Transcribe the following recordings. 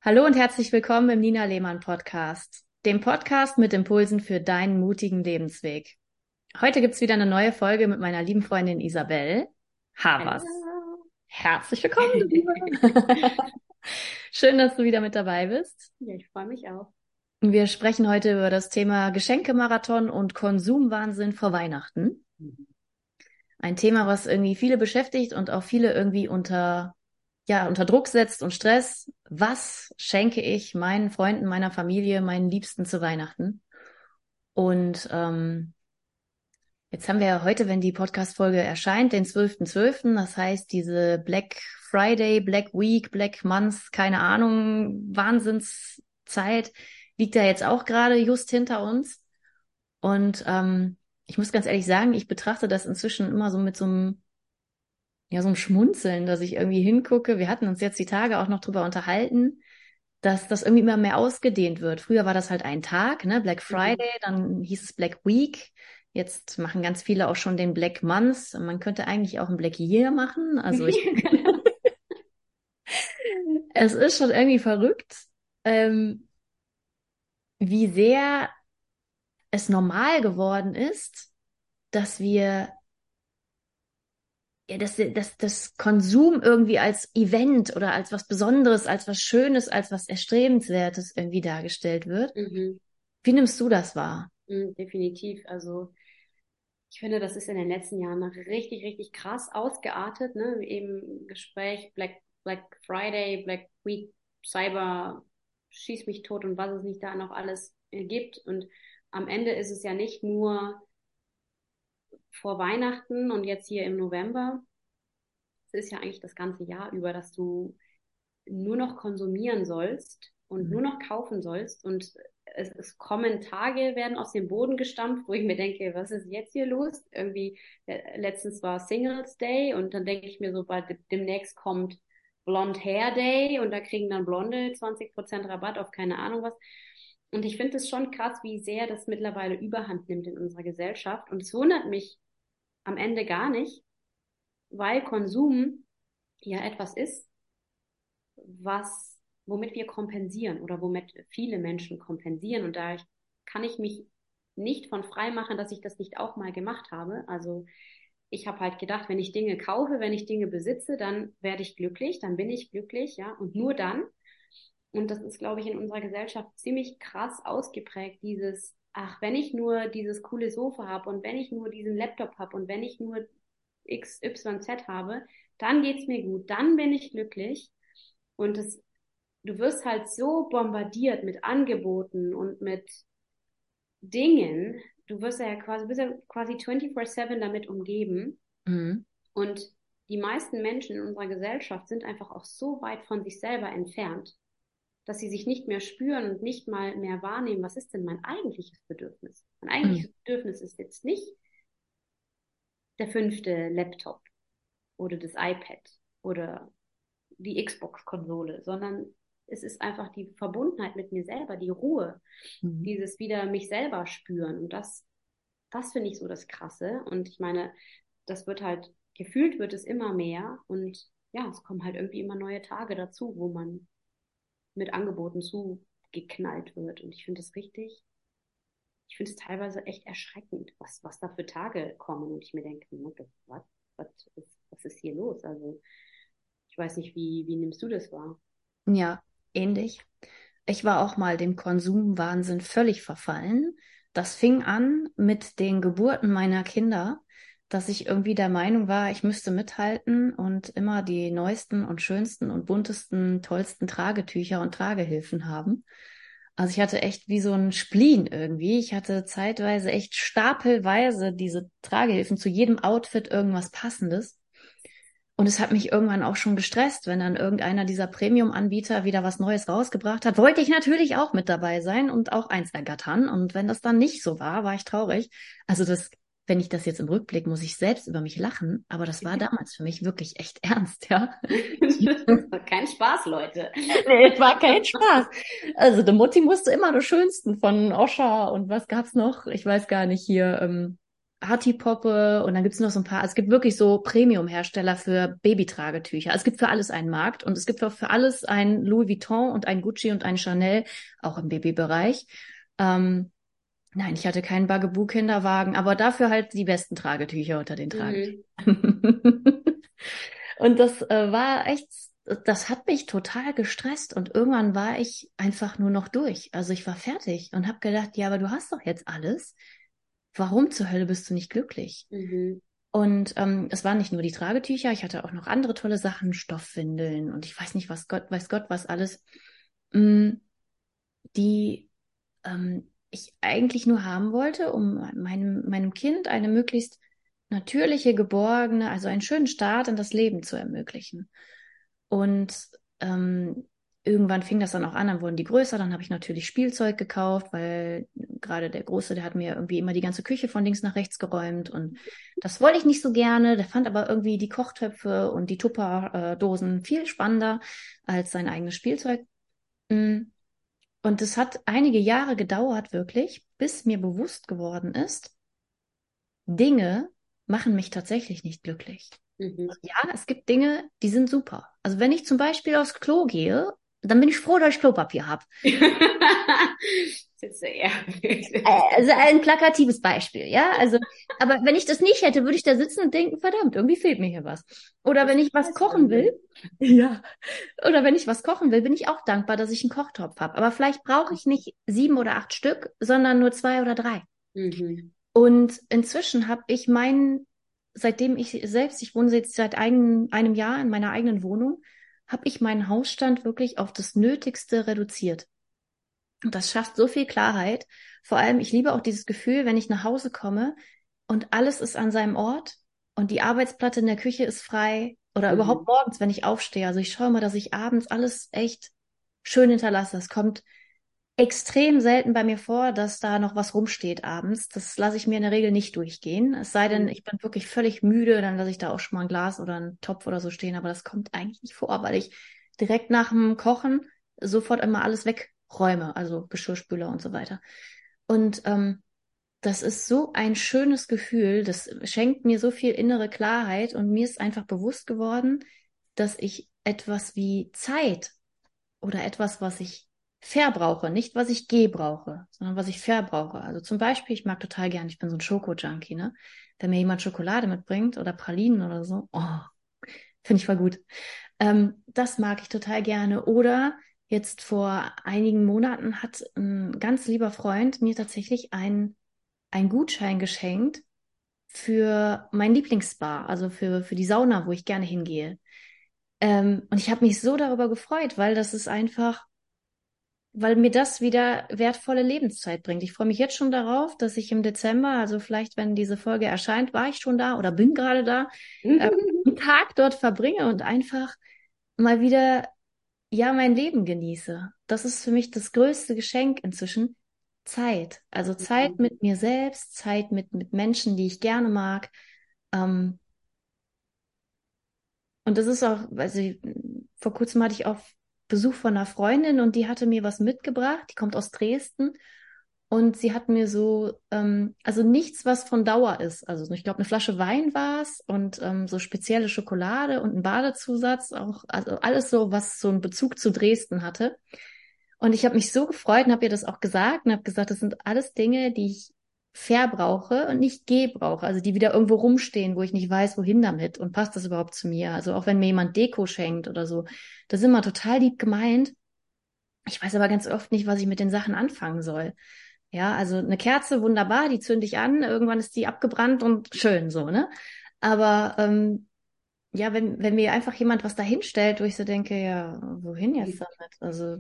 Hallo und herzlich willkommen im Nina Lehmann Podcast, dem Podcast mit Impulsen für deinen mutigen Lebensweg. Heute gibt's wieder eine neue Folge mit meiner lieben Freundin Isabel Havers. Hallo. Herzlich willkommen, du Liebe. Schön, dass du wieder mit dabei bist. Ja, ich freue mich auch. Wir sprechen heute über das Thema Geschenkemarathon und Konsumwahnsinn vor Weihnachten. Mhm. Ein Thema, was irgendwie viele beschäftigt und auch viele irgendwie unter Druck setzt und Stress. Was schenke ich meinen Freunden, meiner Familie, meinen Liebsten zu Weihnachten? Und jetzt haben wir ja heute, wenn die Podcast-Folge erscheint, den 12.12. Das heißt, diese Black Friday, Black Week, Black Month, keine Ahnung, Wahnsinnszeit liegt da jetzt auch gerade just hinter uns. Und ich muss ganz ehrlich sagen, ich betrachte das inzwischen immer so mit so einem Schmunzeln, dass ich irgendwie hingucke. Wir hatten uns jetzt die Tage auch noch drüber unterhalten, dass das irgendwie immer mehr ausgedehnt wird. Früher war das halt ein Tag, ne, Black Mhm. Friday, dann hieß es Black Week. Jetzt machen ganz viele auch schon den Black Month. Man könnte eigentlich auch ein Black Year machen. Es ist schon irgendwie verrückt, ähm, wie sehr es normal geworden ist, dass wir ja, dass das Konsum irgendwie als Event oder als was Besonderes, als was Schönes, als was Erstrebenswertes irgendwie dargestellt wird. Mhm. Wie nimmst du das wahr? Definitiv. Also ich finde, das ist in den letzten Jahren noch richtig, richtig krass ausgeartet, ne? Eben Gespräch, Black Friday, Black Week, Cyber, schieß mich tot und was es nicht da noch alles gibt. Und am Ende ist es ja nicht nur vor Weihnachten und jetzt hier im November. Es ist ja eigentlich das ganze Jahr über, dass du nur noch konsumieren sollst und Mhm. nur noch kaufen sollst. Und es kommen Tage, werden aus dem Boden gestampft, wo ich mir denke, was ist jetzt hier los? Irgendwie, letztens war Singles Day und dann denke ich mir so, bald demnächst kommt Blond Hair Day und da kriegen dann Blonde 20% Rabatt auf keine Ahnung was. Und ich finde es schon krass, wie sehr das mittlerweile Überhand nimmt in unserer Gesellschaft. Und es wundert mich am Ende gar nicht, weil Konsum ja etwas ist, womit wir kompensieren oder womit viele Menschen kompensieren. Und da kann ich mich nicht von frei machen, dass ich das nicht auch mal gemacht habe. Also ich habe halt gedacht, wenn ich Dinge kaufe, wenn ich Dinge besitze, dann werde ich glücklich, dann bin ich glücklich, ja, und nur dann. Und das ist, glaube ich, in unserer Gesellschaft ziemlich krass ausgeprägt, dieses, ach, wenn ich nur dieses coole Sofa habe und wenn ich nur diesen Laptop habe und wenn ich nur XYZ habe, dann geht's mir gut, dann bin ich glücklich. Und du wirst halt so bombardiert mit Angeboten und mit Dingen. Bist ja quasi 24/7 damit umgeben. Mhm. Und die meisten Menschen in unserer Gesellschaft sind einfach auch so weit von sich selber entfernt, dass sie sich nicht mehr spüren und nicht mal mehr wahrnehmen, was ist denn mein eigentliches Bedürfnis? Mein Mhm. eigentliches Bedürfnis ist jetzt nicht der fünfte Laptop oder das iPad oder die Xbox-Konsole, sondern es ist einfach die Verbundenheit mit mir selber, die Ruhe, Mhm. dieses wieder mich selber spüren. Und das finde ich so das Krasse. Und ich meine, das wird halt, gefühlt wird es immer mehr. Und ja, es kommen halt irgendwie immer neue Tage dazu, wo man mit Angeboten zugeknallt wird. Und ich finde es teilweise echt erschreckend, was da für Tage kommen. Und ich mir denke, was ist hier los? Also, ich weiß nicht, wie nimmst du das wahr? Ja, ähnlich. Ich war auch mal dem Konsumwahnsinn völlig verfallen. Das fing an mit den Geburten meiner Kinder, dass ich irgendwie der Meinung war, ich müsste mithalten und immer die neuesten und schönsten und buntesten, tollsten Tragetücher und Tragehilfen haben. Also ich hatte echt wie so ein Spleen irgendwie. Ich hatte zeitweise echt stapelweise diese Tragehilfen zu jedem Outfit irgendwas Passendes. Und es hat mich irgendwann auch schon gestresst, wenn dann irgendeiner dieser Premium-Anbieter wieder was Neues rausgebracht hat. Wollte ich natürlich auch mit dabei sein und auch eins ergattern. Und wenn das dann nicht so war, war ich traurig. Also wenn ich das jetzt im Rückblick, muss ich selbst über mich lachen. Aber das war damals für mich wirklich echt ernst, ja. Das war kein Spaß, Leute. Nee, es war kein Spaß. Also die Mutti musste immer das Schönsten von Oscher und was gab's noch? Ich weiß gar nicht hier. Artipoppe und dann gibt's noch so ein paar, es gibt wirklich so Premium-Hersteller für Babytragetücher. Es gibt für alles einen Markt und es gibt auch für alles ein Louis Vuitton und ein Gucci und ein Chanel, auch im Babybereich. Ähm, nein, ich hatte keinen Bugaboo-Kinderwagen, aber dafür halt die besten Tragetücher unter den Mhm. Tragetüchern. Und das war echt, das hat mich total gestresst und irgendwann war ich einfach nur noch durch. Also ich war fertig und habe gedacht, ja, aber du hast doch jetzt alles. Warum zur Hölle bist du nicht glücklich? Mhm. Und es waren nicht nur die Tragetücher, ich hatte auch noch andere tolle Sachen, Stoffwindeln und ich weiß nicht, was Gott, weiß Gott, was alles, mm, die ich eigentlich nur haben wollte, um meinem Kind eine möglichst natürliche, geborgene, also einen schönen Start in das Leben zu ermöglichen. Und irgendwann fing das dann auch an, dann wurden die größer, dann habe ich natürlich Spielzeug gekauft, weil gerade der Große, der hat mir irgendwie immer die ganze Küche von links nach rechts geräumt und das wollte ich nicht so gerne. Der fand aber irgendwie die Kochtöpfe und die Tupperdosen viel spannender als sein eigenes Spielzeug. Mm. Und es hat einige Jahre gedauert, wirklich, bis mir bewusst geworden ist, Dinge machen mich tatsächlich nicht glücklich. Mhm. Also ja, es gibt Dinge, die sind super. Also wenn ich zum Beispiel aufs Klo gehe, dann bin ich froh, dass ich Klopapier habe. Das ist sehr, Also ein plakatives Beispiel, ja. Also, aber wenn ich das nicht hätte, würde ich da sitzen und denken, verdammt, irgendwie fehlt mir hier was. Oder wenn ich was kochen will, ja. Oder wenn ich was kochen will, bin ich auch dankbar, dass ich einen Kochtopf habe. Aber vielleicht brauche ich nicht 7 oder 8 Stück, sondern nur 2 oder 3. Mhm. Und inzwischen habe ich seitdem ich wohne jetzt seit einem Jahr in meiner eigenen Wohnung, habe ich meinen Hausstand wirklich auf das Nötigste reduziert. Und das schafft so viel Klarheit. Vor allem, ich liebe auch dieses Gefühl, wenn ich nach Hause komme und alles ist an seinem Ort und die Arbeitsplatte in der Küche ist frei oder überhaupt Mhm. morgens, wenn ich aufstehe. Also ich schaue mal, dass ich abends alles echt schön hinterlasse. Es kommt extrem selten bei mir vor, dass da noch was rumsteht abends. Das lasse ich mir in der Regel nicht durchgehen. Es sei denn, Mhm. ich bin wirklich völlig müde, dann lasse ich da auch schon mal ein Glas oder einen Topf oder so stehen. Aber das kommt eigentlich nicht vor, weil ich direkt nach dem Kochen sofort immer alles wegräume, also Geschirrspüler und so weiter. Und das ist so ein schönes Gefühl, das schenkt mir so viel innere Klarheit und mir ist einfach bewusst geworden, dass ich etwas wie Zeit oder etwas, was ich verbrauche, nicht was ich gebrauche, sondern was ich verbrauche. Also zum Beispiel, ich mag total gern, ich bin so ein Schoko-Junkie, ne? Wenn mir jemand Schokolade mitbringt oder Pralinen oder so, oh, finde ich voll gut. Das mag ich total gerne. Oder jetzt vor einigen Monaten hat ein ganz lieber Freund mir tatsächlich einen Gutschein geschenkt für mein Lieblingsspa, also für die Sauna, wo ich gerne hingehe. Und ich habe mich so darüber gefreut, weil das ist einfach, weil mir das wieder wertvolle Lebenszeit bringt. Ich freue mich jetzt schon darauf, dass ich im Dezember, also vielleicht, wenn diese Folge erscheint, war ich schon da oder bin gerade da, einen Tag dort verbringe und einfach mal wieder, ja, mein Leben genieße. Das ist für mich das größte Geschenk inzwischen. Zeit. Also Zeit Mhm. mit mir selbst, Zeit mit Menschen, die ich gerne mag. Ähm, und das ist auch, also vor kurzem hatte ich auch Besuch von einer Freundin und die hatte mir was mitgebracht. Die kommt aus Dresden und sie hat mir so, also nichts, was von Dauer ist. Also ich glaube, eine Flasche Wein war es und so spezielle Schokolade und ein Badezusatz, auch, also alles so, was so einen Bezug zu Dresden hatte. Und ich habe mich so gefreut und habe ihr das auch gesagt und habe gesagt, das sind alles Dinge, die ich verbrauche und nicht gebrauche. Also die wieder irgendwo rumstehen, wo ich nicht weiß, wohin damit und passt das überhaupt zu mir. Also auch wenn mir jemand Deko schenkt oder so, das ist immer total lieb gemeint. Ich weiß aber ganz oft nicht, was ich mit den Sachen anfangen soll. Ja, also eine Kerze, wunderbar, die zünde ich an, irgendwann ist die abgebrannt und schön so, ne? Aber ja, wenn mir einfach jemand was da hinstellt, wo ich so denke, ja, wohin jetzt damit? Also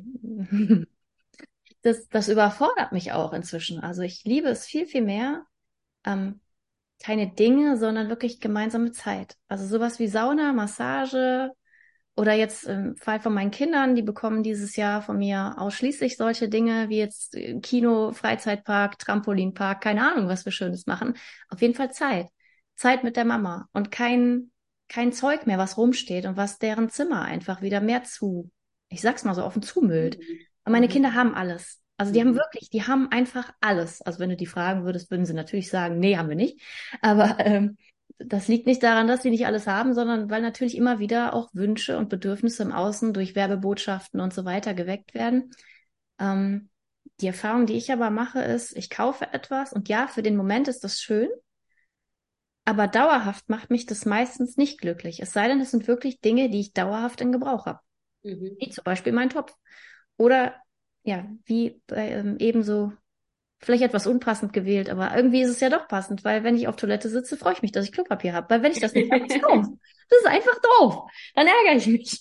das überfordert mich auch inzwischen. Also ich liebe es viel, viel mehr, ähm, keine Dinge, sondern wirklich gemeinsame Zeit. Also sowas wie Sauna, Massage oder jetzt im Fall von meinen Kindern, die bekommen dieses Jahr von mir ausschließlich solche Dinge wie jetzt Kino, Freizeitpark, Trampolinpark, keine Ahnung, was wir Schönes machen. Auf jeden Fall Zeit. Zeit mit der Mama und kein Zeug mehr, was rumsteht und was deren Zimmer einfach wieder mehr ich sag's mal so, offen zumüllt. Mhm. Und meine Mhm. Kinder haben alles. Also die haben Mhm. wirklich, die haben einfach alles. Also wenn du die fragen würdest, würden sie natürlich sagen, nee, haben wir nicht. Aber das liegt nicht daran, dass sie nicht alles haben, sondern weil natürlich immer wieder auch Wünsche und Bedürfnisse im Außen durch Werbebotschaften und so weiter geweckt werden. Ähm, die Erfahrung, die ich aber mache, ist, ich kaufe etwas und ja, für den Moment ist das schön, aber dauerhaft macht mich das meistens nicht glücklich. Es sei denn, es sind wirklich Dinge, die ich dauerhaft in Gebrauch habe. Mhm. Wie zum Beispiel mein Topf. Oder ja, wie bei, ebenso, vielleicht etwas unpassend gewählt, aber irgendwie ist es ja doch passend, weil wenn ich auf Toilette sitze, freue ich mich, dass ich Klopapier habe. Weil wenn ich das nicht habe, ist doof. Das ist einfach doof. Dann ärgere ich mich.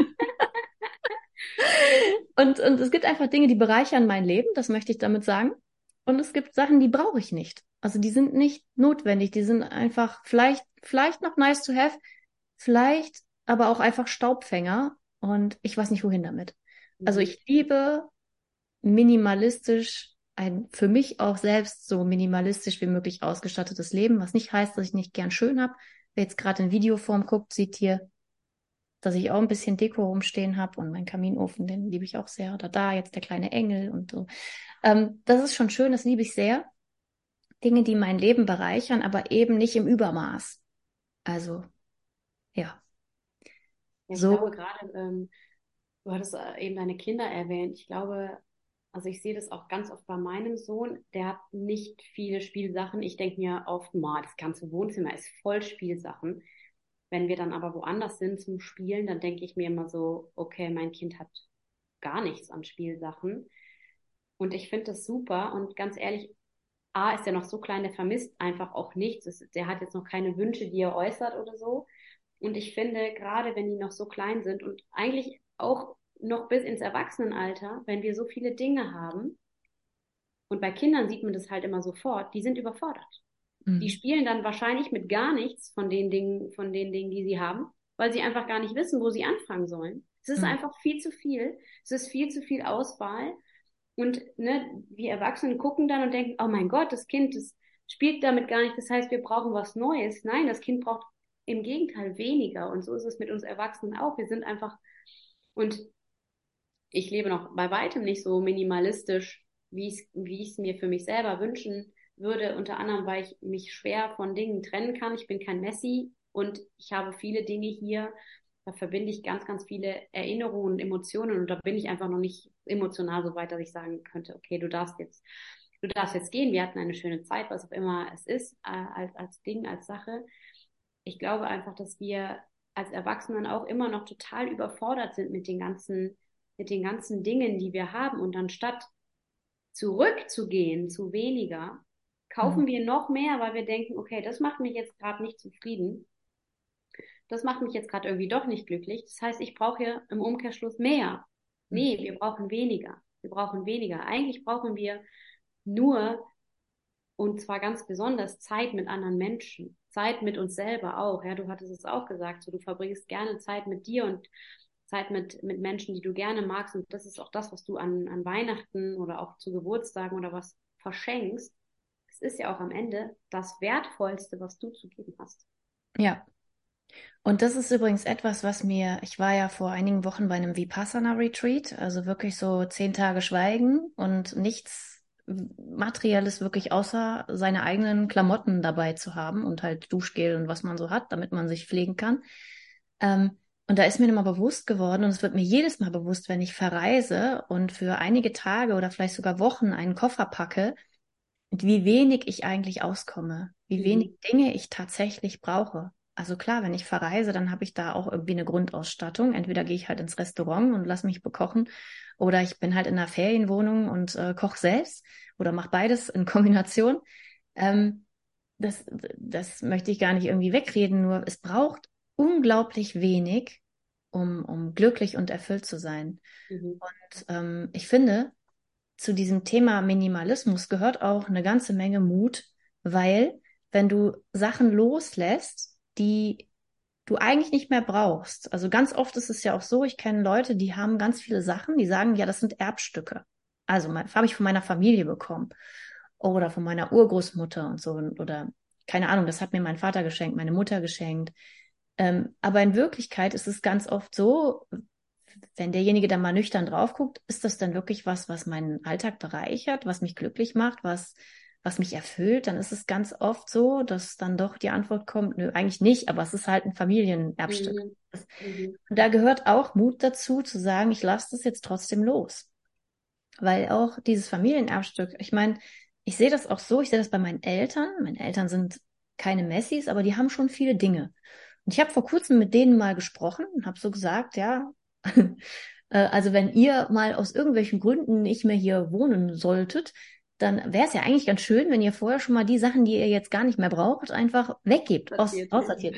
Und es gibt einfach Dinge, die bereichern mein Leben, das möchte ich damit sagen. Und es gibt Sachen, die brauche ich nicht. Also die sind nicht notwendig, die sind einfach vielleicht noch nice to have, vielleicht aber auch einfach Staubfänger und ich weiß nicht, wohin damit. Also Mhm. ich liebe minimalistisch, ein für mich auch selbst so minimalistisch wie möglich ausgestattetes Leben, was nicht heißt, dass ich nicht gern schön habe. Wer jetzt gerade in Videoform guckt, sieht hier, dass ich auch ein bisschen Deko rumstehen habe und meinen Kaminofen, den liebe ich auch sehr. Oder da jetzt der kleine Engel und so. Das ist schon schön, das liebe ich sehr. Dinge, die mein Leben bereichern, aber eben nicht im Übermaß. Also, ja, Ja, ich glaube so. gerade, du hattest eben deine Kinder erwähnt. Ich glaube, also ich sehe das auch ganz oft bei meinem Sohn. Der hat nicht viele Spielsachen. Ich denke mir oft mal, das ganze Wohnzimmer ist voll Spielsachen. Wenn wir dann aber woanders sind zum Spielen, dann denke ich mir immer so, okay, mein Kind hat gar nichts an Spielsachen. Und ich finde das super. Und ganz ehrlich, A, ist er noch so klein, der vermisst einfach auch nichts. Der hat jetzt noch keine Wünsche, die er äußert oder so. Und ich finde, gerade wenn die noch so klein sind und eigentlich auch noch bis ins Erwachsenenalter, wenn wir so viele Dinge haben, und bei Kindern sieht man das halt immer sofort, die sind überfordert. Die Mhm. spielen dann wahrscheinlich mit gar nichts von den Dingen, die sie haben, weil sie einfach gar nicht wissen, wo sie anfangen sollen. Es ist Mhm. einfach viel zu viel. Es ist viel zu viel Auswahl. Und ne, wir Erwachsenen gucken dann und denken, oh mein Gott, das Kind, das spielt damit gar nicht. Das heißt, wir brauchen was Neues. Nein, das Kind braucht im Gegenteil weniger. Und so ist es mit uns Erwachsenen auch. Wir sind einfach, und ich lebe noch bei weitem nicht so minimalistisch, wie ich es mir für mich selber wünschen würde. Unter anderem, weil ich mich schwer von Dingen trennen kann. Ich bin kein Messi und ich habe viele Dinge hier. Da verbinde ich ganz, ganz viele Erinnerungen und Emotionen und da bin ich einfach noch nicht emotional so weit, dass ich sagen könnte, okay, du darfst jetzt gehen. Wir hatten eine schöne Zeit, was auch immer es ist, als Ding, als Sache. Ich glaube einfach, dass wir als Erwachsenen auch immer noch total überfordert sind mit den ganzen Dingen, die wir haben. Und anstatt zurückzugehen zu weniger, Mhm. kaufen wir noch mehr, weil wir denken, okay, das macht mich jetzt gerade nicht zufrieden. Das macht mich jetzt gerade irgendwie doch nicht glücklich. Das heißt, ich brauche hier im Umkehrschluss mehr. Nee, wir brauchen weniger. Wir brauchen weniger. Eigentlich brauchen wir nur und zwar ganz besonders Zeit mit anderen Menschen, Zeit mit uns selber auch. Ja, du hattest es auch gesagt, so du verbringst gerne Zeit mit dir und Zeit mit Menschen, die du gerne magst. Und das ist auch das, was du an Weihnachten oder auch zu Geburtstagen oder was verschenkst. Es ist ja auch am Ende das Wertvollste, was du zu geben hast. Ja. Und das ist übrigens etwas, was mir, ich war ja vor einigen Wochen bei einem Vipassana-Retreat, also wirklich so 10 Tage Schweigen und nichts Materielles wirklich außer seine eigenen Klamotten dabei zu haben und halt Duschgel und was man so hat, damit man sich pflegen kann. Und da ist mir nochmal bewusst geworden, und es wird mir jedes Mal bewusst, wenn ich verreise und für einige Tage oder vielleicht sogar Wochen einen Koffer packe, wie wenig ich eigentlich auskomme, wie wenig Mhm. Dinge ich tatsächlich brauche. Also klar, wenn ich verreise, dann habe ich da auch irgendwie eine Grundausstattung. Entweder gehe ich halt ins Restaurant und lasse mich bekochen oder ich bin halt in einer Ferienwohnung und koche selbst oder mache beides in Kombination. Ähm, das, das möchte ich gar nicht irgendwie wegreden, nur es braucht unglaublich wenig, um glücklich und erfüllt zu sein. Mhm. Und ich finde, zu diesem Thema Minimalismus gehört auch eine ganze Menge Mut, weil wenn du Sachen loslässt, die du eigentlich nicht mehr brauchst, also ganz oft ist es ja auch so, ich kenne Leute, die haben ganz viele Sachen, die sagen, ja, das sind Erbstücke. Also habe ich von meiner Familie bekommen oder von meiner Urgroßmutter und so oder keine Ahnung, das hat mir mein Vater geschenkt, meine Mutter geschenkt. Aber in Wirklichkeit ist es ganz oft so, wenn derjenige dann mal nüchtern drauf guckt, ist das dann wirklich was, was meinen Alltag bereichert, was mich glücklich macht, was mich erfüllt, dann ist es ganz oft so, dass dann doch die Antwort kommt, nö, eigentlich nicht, aber es ist halt ein Familienerbstück. Mhm. Mhm. Und da gehört auch Mut dazu, zu sagen, ich lasse das jetzt trotzdem los. Weil auch dieses Familienerbstück, ich meine, ich sehe das auch so, ich sehe das bei meinen Eltern. Meine Eltern sind keine Messis, aber die haben schon viele Dinge. Und ich habe vor kurzem mit denen mal gesprochen und habe so gesagt, ja, also wenn ihr mal aus irgendwelchen Gründen nicht mehr hier wohnen solltet, dann wäre es ja eigentlich ganz schön, wenn ihr vorher schon mal die Sachen, die ihr jetzt gar nicht mehr braucht, einfach weggebt, Passiert, ja. aussortiert.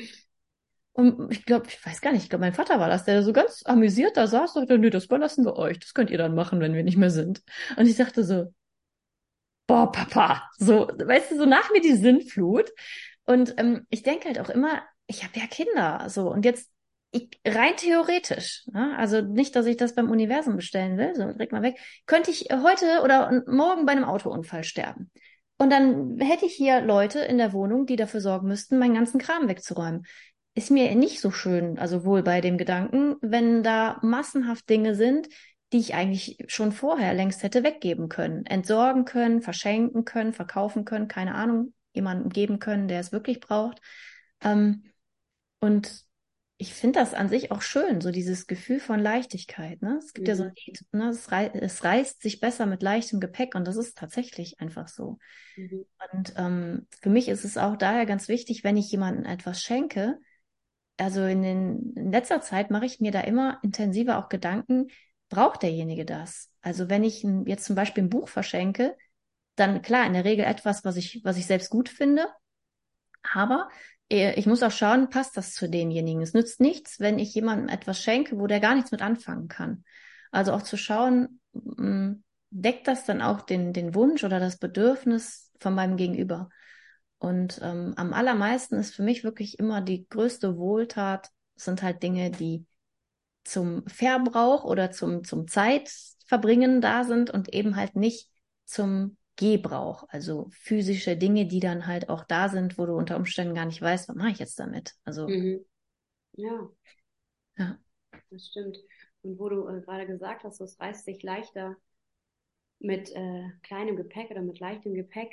Und ich glaube, ich weiß gar nicht, ich glaube, mein Vater war das, der so ganz amüsiert da saß und sagte, nö, das überlassen wir euch. Das könnt ihr dann machen, wenn wir nicht mehr sind. Und ich dachte so, boah, Papa, so, weißt du, so nach mir die Sinnflut. Und ich denke halt auch immer, ich habe ja Kinder, so, und jetzt rein theoretisch, ne? Also nicht, dass ich das beim Universum bestellen will, so, direkt mal weg, könnte ich heute oder morgen bei einem Autounfall sterben. Und dann hätte ich hier Leute in der Wohnung, die dafür sorgen müssten, meinen ganzen Kram wegzuräumen. Ist mir nicht so schön, also wohl bei dem Gedanken, wenn da massenhaft Dinge sind, die ich eigentlich schon vorher längst hätte weggeben können, entsorgen können, verschenken können, verkaufen können, keine Ahnung, jemandem geben können, der es wirklich braucht. Ähm, und ich finde das an sich auch schön, so dieses Gefühl von Leichtigkeit. Ne? Es gibt ja so ein Mhm. Lied, ne? Es reißt sich besser mit leichtem Gepäck und das ist tatsächlich einfach so. Mhm. Und für mich ist es auch daher ganz wichtig, wenn ich jemandem etwas schenke, also in letzter Zeit mache ich mir da immer intensiver auch Gedanken, braucht derjenige das? Also wenn ich jetzt zum Beispiel ein Buch verschenke, dann klar, in der Regel etwas, was ich selbst gut finde, aber ich muss auch schauen, passt das zu denjenigen? Es nützt nichts, wenn ich jemandem etwas schenke, wo der gar nichts mit anfangen kann. Also auch zu schauen, deckt das dann auch den Wunsch oder das Bedürfnis von meinem Gegenüber? Und am allermeisten ist für mich wirklich immer die größte Wohltat, sind halt Dinge, die zum Verbrauch oder zum Zeitverbringen da sind und eben halt nicht zum Gebrauch. Also physische Dinge, die dann halt auch da sind, wo du unter Umständen gar nicht weißt, was mache ich jetzt damit? Also, Mhm. Ja, ja. das stimmt. Und wo du gerade gesagt hast, so, es reißt sich leichter mit kleinem Gepäck oder mit leichtem Gepäck.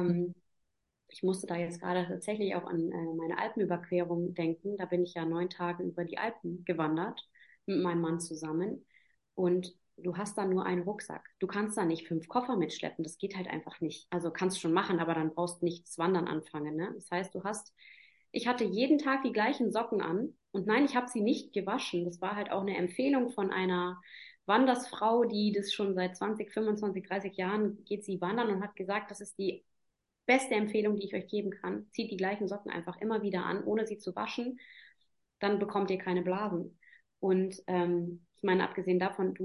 Ich musste da jetzt gerade tatsächlich auch an meine Alpenüberquerung denken. Da bin ich ja 9 Tage über die Alpen gewandert mit meinem Mann zusammen. Und du hast da nur einen Rucksack. Du kannst da nicht 5 Koffer mitschleppen. Das geht halt einfach nicht. Also kannst schon machen, aber dann brauchst du nicht das Wandern anfangen. Ne? Das heißt, ich hatte jeden Tag die gleichen Socken an. Und nein, ich habe sie nicht gewaschen. Das war halt auch eine Empfehlung von einer Wandersfrau, die das schon seit 20, 25, 30 Jahren geht sie wandern und hat gesagt, das ist die beste Empfehlung, die ich euch geben kann. Zieht die gleichen Socken einfach immer wieder an, ohne sie zu waschen. Dann bekommt ihr keine Blasen. Und ich meine, abgesehen davon,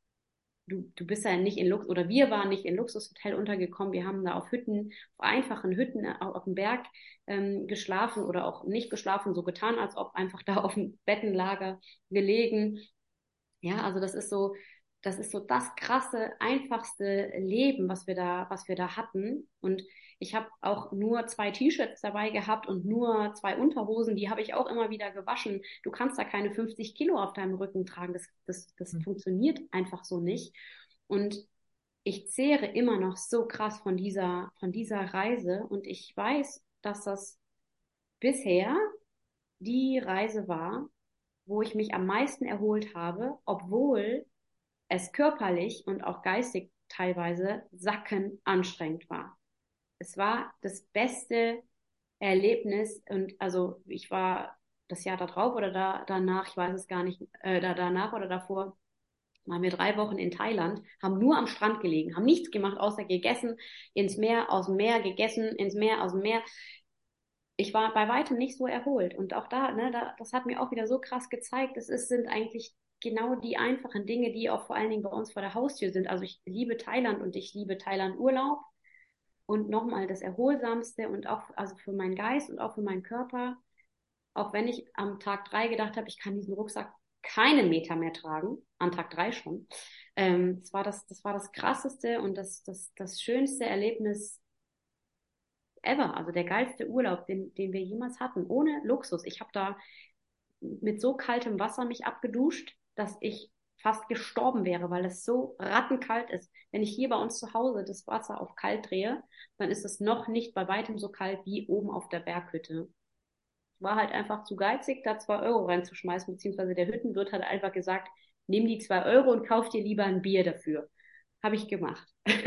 du bist ja nicht in Lux oder wir waren nicht in Luxushotel untergekommen. Wir haben da auf Hütten, auf einfachen Hütten auf dem Berg geschlafen oder auch nicht geschlafen, so getan, als ob einfach da auf dem Bettenlager gelegen. Ja, also das ist so das krasse, einfachste Leben, was wir da hatten. Und ich habe auch nur 2 T-Shirts dabei gehabt und nur 2 Unterhosen, die habe ich auch immer wieder gewaschen. Du kannst da keine 50 Kilo auf deinem Rücken tragen. Das funktioniert einfach so nicht. Und ich zehre immer noch so krass von dieser Reise. Und ich weiß, dass das bisher die Reise war, wo ich mich am meisten erholt habe, obwohl es körperlich und auch geistig teilweise sacken anstrengend war. Es war das beste Erlebnis und also ich war das Jahr darauf oder danach, ich weiß es gar nicht, danach oder davor, waren wir 3 Wochen in Thailand, haben nur am Strand gelegen, haben nichts gemacht, außer gegessen, ins Meer, aus dem Meer, gegessen, ins Meer, aus dem Meer. Ich war bei weitem nicht so erholt. Und auch da, ne, das hat mir auch wieder so krass gezeigt, sind eigentlich genau die einfachen Dinge, die auch vor allen Dingen bei uns vor der Haustür sind. Also ich liebe Thailand und ich liebe Thailand Urlaub. Und nochmal das Erholsamste und auch also für meinen Geist und auch für meinen Körper, auch wenn ich am Tag 3 gedacht habe, ich kann diesen Rucksack keinen Meter mehr tragen, an Tag 3 schon. Das war das krasseste und das schönste Erlebnis ever, also der geilste Urlaub, den wir jemals hatten, ohne Luxus. Ich habe da mit so kaltem Wasser mich abgeduscht, dass ich fast gestorben wäre, weil es so rattenkalt ist. Wenn ich hier bei uns zu Hause das Wasser auf kalt drehe, dann ist es noch nicht bei weitem so kalt wie oben auf der Berghütte. Ich war halt einfach zu geizig, da 2 € reinzuschmeißen, beziehungsweise der Hüttenwirt hat einfach gesagt, nimm die 2 € und kauf dir lieber ein Bier dafür. Habe ich gemacht.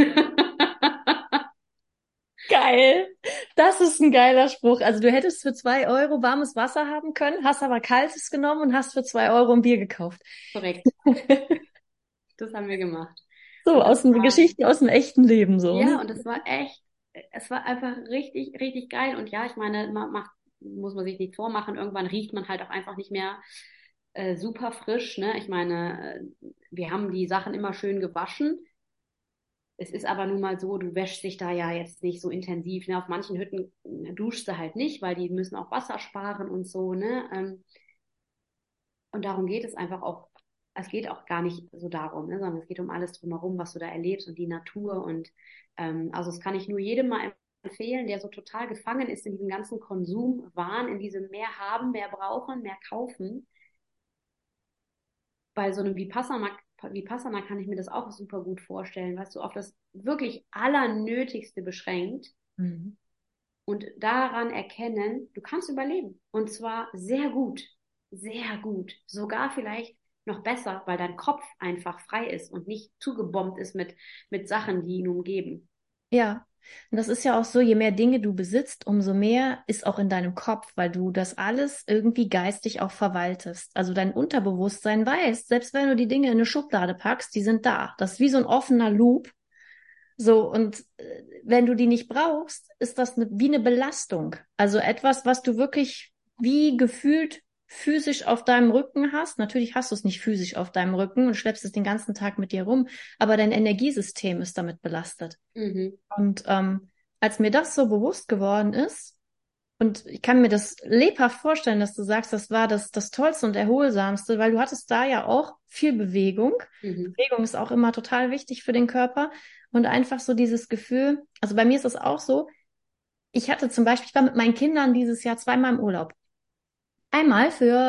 Geil. Das ist ein geiler Spruch. Also du hättest für 2 € warmes Wasser haben können, hast aber kaltes genommen und hast für 2 € ein Bier gekauft. Korrekt. Das haben wir gemacht. So, Und das aus einer war, Geschichte aus dem echten Leben so. ja, und es war echt, es war einfach richtig, richtig geil. Und ja, ich meine, muss man sich nicht vormachen, irgendwann riecht man halt auch einfach nicht mehr super frisch, ne? Ich meine, wir haben die Sachen immer schön gewaschen. Es ist aber nun mal so, du wäschst dich da ja jetzt nicht so intensiv. Ne? Auf manchen Hütten duschst du halt nicht, weil die müssen auch Wasser sparen und so, ne? Und darum geht es einfach auch, es geht auch gar nicht so darum, ne? Sondern es geht um alles drumherum, was du da erlebst und die Natur. Und also das kann ich nur jedem mal empfehlen, der so total gefangen ist in diesem ganzen Konsumwahn, in diesem mehr haben, mehr brauchen, mehr kaufen. Bei so einem Vipassana kann ich mir das auch super gut vorstellen, weißt du, auf das wirklich Allernötigste beschränkt Mhm. und daran erkennen, du kannst überleben. Und zwar sehr gut, sogar vielleicht noch besser, weil dein Kopf einfach frei ist und nicht zugebombt ist mit Sachen, die ihn umgeben. Ja, und das ist ja auch so, je mehr Dinge du besitzt, umso mehr ist auch in deinem Kopf, weil du das alles irgendwie geistig auch verwaltest. Also dein Unterbewusstsein weiß, selbst wenn du die Dinge in eine Schublade packst, die sind da. Das ist wie so ein offener Loop. So, und wenn du die nicht brauchst, ist das wie eine Belastung. Also etwas, was du wirklich wie gefühlt physisch auf deinem Rücken hast. Natürlich hast du es nicht physisch auf deinem Rücken und schleppst es den ganzen Tag mit dir rum, aber dein Energiesystem ist damit belastet. Mhm. Und als mir das so bewusst geworden ist, und ich kann mir das lebhaft vorstellen, dass du sagst, das war das Tollste und Erholsamste, weil du hattest da ja auch viel Bewegung. Mhm. Bewegung ist auch immer total wichtig für den Körper. Und einfach so dieses Gefühl, also bei mir ist es auch so, ich hatte zum Beispiel, ich war mit meinen Kindern dieses Jahr zweimal im Urlaub. Einmal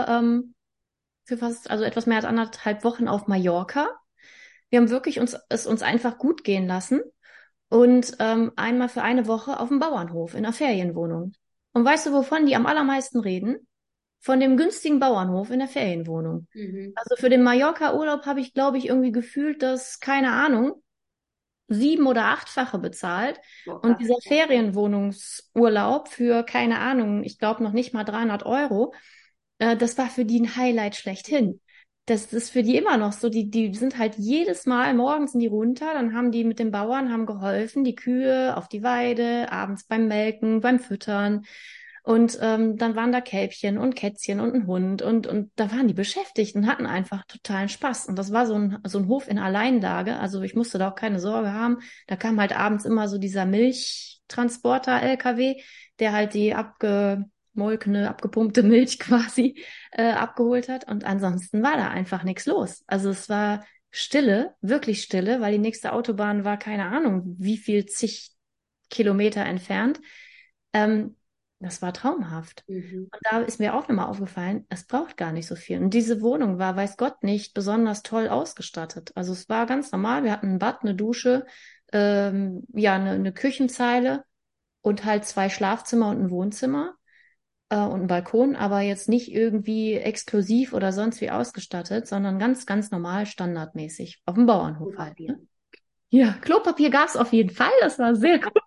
für fast, also etwas mehr als 1,5 Wochen auf Mallorca. Wir haben wirklich es uns einfach gut gehen lassen. Und einmal für eine Woche auf dem Bauernhof in einer Ferienwohnung. Und weißt du, wovon die am allermeisten reden? Von dem günstigen Bauernhof in der Ferienwohnung. Mhm. Also für den Mallorca-Urlaub habe ich, glaube ich, irgendwie gefühlt, das, keine Ahnung, 7- oder 8-fache bezahlt. Oh, Und krass. dieser Ja. Ferienwohnungsurlaub für, keine Ahnung, ich glaube noch nicht mal 300 €, das war für die ein Highlight schlechthin. Das ist für die immer noch so. Die sind halt jedes Mal, morgens sind die runter, dann haben die mit den Bauern, haben geholfen, die Kühe auf die Weide, abends beim Melken, beim Füttern. Und dann waren da Kälbchen und Kätzchen und ein Hund und da waren die beschäftigt und hatten einfach totalen Spaß. Und das war so ein Hof in Alleinlage. Also ich musste da auch keine Sorge haben. Da kam halt abends immer so dieser Milchtransporter-LKW, der halt die abgemolkene, abgepumpte Milch quasi abgeholt hat. Und ansonsten war da einfach nichts los. Also es war Stille, wirklich Stille, weil die nächste Autobahn war keine Ahnung, wie viel zig Kilometer entfernt. Ähm, Das war traumhaft. Mhm. Und da ist mir auch nochmal aufgefallen, es braucht gar nicht so viel. Und diese Wohnung war, weiß Gott, nicht besonders toll ausgestattet. Also es war ganz normal. Wir hatten ein Bad, eine Dusche, ja, eine Küchenzeile und halt 2 Schlafzimmer und ein Wohnzimmer und einen Balkon, aber jetzt nicht irgendwie exklusiv oder sonst wie ausgestattet, sondern ganz, ganz normal, standardmäßig. Auf dem Bauernhof halt. Klopapier. Ne? Ja, Klopapier gab es auf jeden Fall. Das war sehr cool.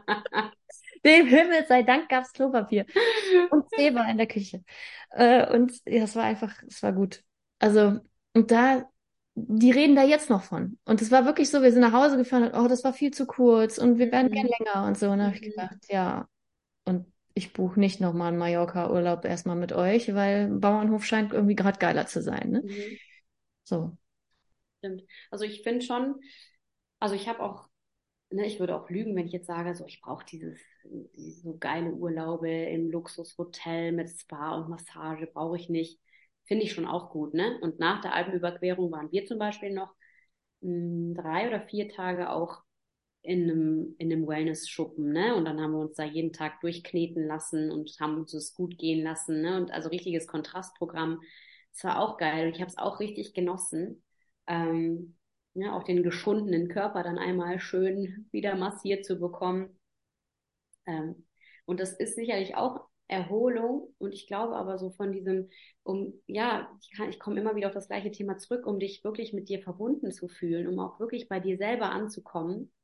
Dem Himmel sei Dank gab es Klopapier und Zebra in der Küche. Und ja, es war einfach, es war gut. Also, und da, die reden da jetzt noch von. Und es war wirklich so, wir sind nach Hause gefahren und, oh, das war viel zu kurz und wir werden gern Mhm. länger und so. Und da habe ich Mhm. gedacht, ja, und ich buche nicht nochmal einen Mallorca-Urlaub erstmal mit euch, weil Bauernhof scheint irgendwie gerade geiler zu sein, ne? Mhm. So. Stimmt. Also ich finde schon, also ich habe auch, ne, ich würde auch lügen, wenn ich jetzt sage, so ich brauche diese so geile Urlaube im Luxushotel mit Spa und Massage, brauche ich nicht. Finde ich schon auch gut, ne? Und nach der Alpenüberquerung waren wir zum Beispiel noch 3 oder 4 Tage auch in einem Wellness-Schuppen, ne? Und dann haben wir uns da jeden Tag durchkneten lassen und haben uns es gut gehen lassen, ne? Und also richtiges Kontrastprogramm. Das war auch geil und ich habe es auch richtig genossen. Ja, auch den geschundenen Körper dann einmal schön wieder massiert zu bekommen. Und das ist sicherlich auch Erholung. Und ich glaube aber so von diesem, ja, ich komme immer wieder auf das gleiche Thema zurück, um dich wirklich mit dir verbunden zu fühlen, um auch wirklich bei dir selber anzukommen,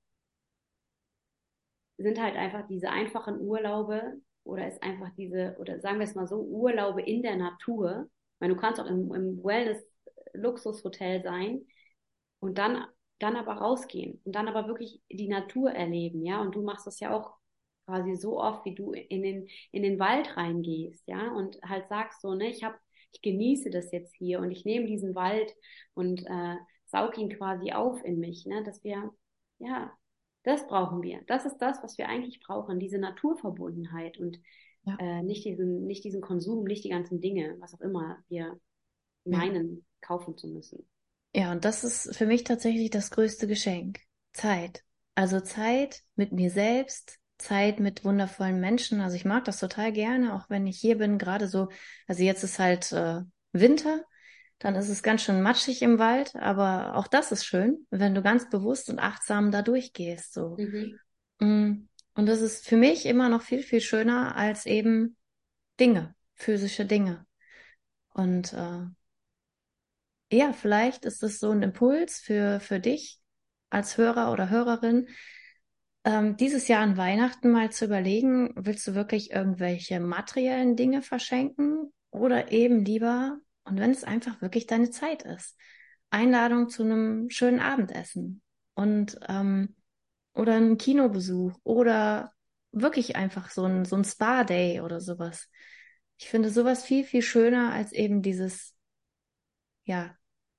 sind halt einfach diese einfachen Urlaube oder ist einfach diese, oder sagen wir es mal so, Urlaube in der Natur. Ich meine, du kannst auch im Wellness-Luxushotel sein und dann aber rausgehen und dann aber wirklich die Natur erleben, ja. Und du machst das ja auch quasi so oft, wie du in den Wald reingehst, ja, und halt sagst so, ne, ich genieße das jetzt hier und ich nehme diesen Wald und saug ihn quasi auf in mich, ne, dass wir, ja, das brauchen wir. Das ist das, was wir eigentlich brauchen, diese Naturverbundenheit und Ja, nicht diesen Konsum, nicht die ganzen Dinge, was auch immer wir ja. meinen, kaufen zu müssen. Ja, und das ist für mich tatsächlich das größte Geschenk. Zeit. Also Zeit mit mir selbst, Zeit mit wundervollen Menschen. Also ich mag das total gerne, auch wenn ich hier bin, gerade so, also jetzt ist halt Winter, dann ist es ganz schön matschig im Wald, aber auch das ist schön, wenn du ganz bewusst und achtsam da durchgehst, so. Mhm. Mm. Und das ist für mich immer noch viel, viel schöner als eben Dinge, physische Dinge. Und ja, vielleicht ist es so ein Impuls für dich als Hörer oder Hörerin, dieses Jahr an Weihnachten mal zu überlegen, willst du wirklich irgendwelche materiellen Dinge verschenken oder eben lieber, und wenn es einfach wirklich deine Zeit ist, Einladung zu einem schönen Abendessen und oder einen Kinobesuch oder wirklich einfach so ein Spa-Day oder sowas. Ich finde sowas viel, viel schöner als eben dieses, ja,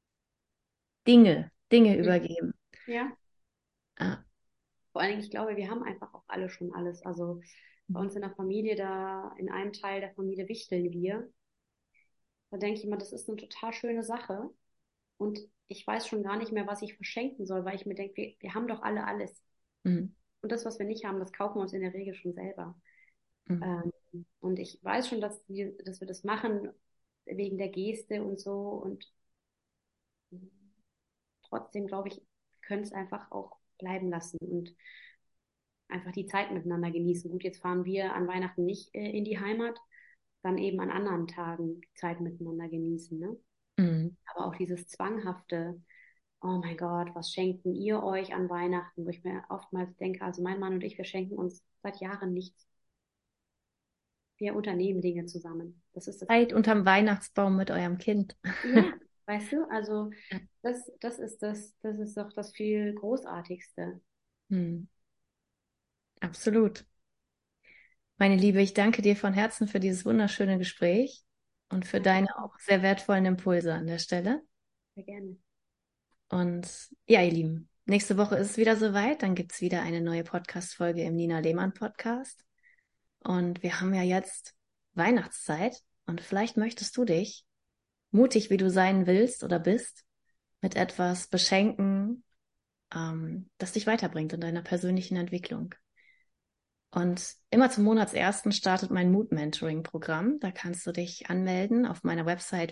Dinge Mhm. übergeben. Ja. Ah. Vor allen Dingen, ich glaube, wir haben einfach auch alle schon alles. Also bei uns in der Familie, da in einem Teil der Familie wichteln wir. Da denke ich immer, das ist eine total schöne Sache. Und ich weiß schon gar nicht mehr, was ich verschenken soll, weil ich mir denke, wir haben doch alle alles. Mhm. Und das, was wir nicht haben, das kaufen wir uns in der Regel schon selber. Mhm. Ähm, und ich weiß schon, dass wir das machen wegen der Geste und so. Und trotzdem, glaube ich, können es einfach auch bleiben lassen und einfach die Zeit miteinander genießen. Gut, jetzt fahren wir an Weihnachten nicht in die Heimat, dann eben an anderen Tagen die Zeit miteinander genießen. Ne? Mhm. Aber auch dieses zwanghafte, oh mein Gott, was schenken ihr euch an Weihnachten? Wo ich mir oftmals denke, also mein Mann und ich, wir schenken uns seit Jahren nichts. Wir unternehmen Dinge zusammen. Das ist das. Zeit unterm Weihnachtsbaum mit eurem Kind. Ja, weißt du, also das ist doch das viel Großartigste. Mhm. Absolut. Meine Liebe, ich danke dir von Herzen für dieses wunderschöne Gespräch und für Danke, deine auch sehr wertvollen Impulse an der Stelle. sehr gerne. Und ja, ihr Lieben, nächste Woche ist es wieder soweit. Dann gibt es wieder eine neue Podcast-Folge im Nina Lehmann Podcast. Und wir haben ja jetzt Weihnachtszeit und vielleicht möchtest du dich, mutig wie du sein willst oder bist, mit etwas beschenken, das dich weiterbringt in deiner persönlichen Entwicklung. Und immer zum Monatsersten startet mein Mood-Mentoring-Programm. Da kannst du dich anmelden auf meiner Website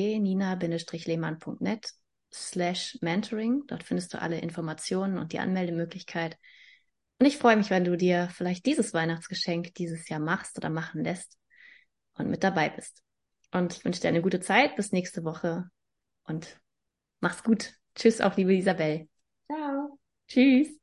www.nina-lehmann.net/mentoring. Dort findest du alle Informationen und die Anmeldemöglichkeit. Und ich freue mich, wenn du dir vielleicht dieses Weihnachtsgeschenk dieses Jahr machst oder machen lässt und mit dabei bist. Und ich wünsche dir eine gute Zeit. Bis nächste Woche und mach's gut. Tschüss, auch liebe Isabel. Ciao. Tschüss.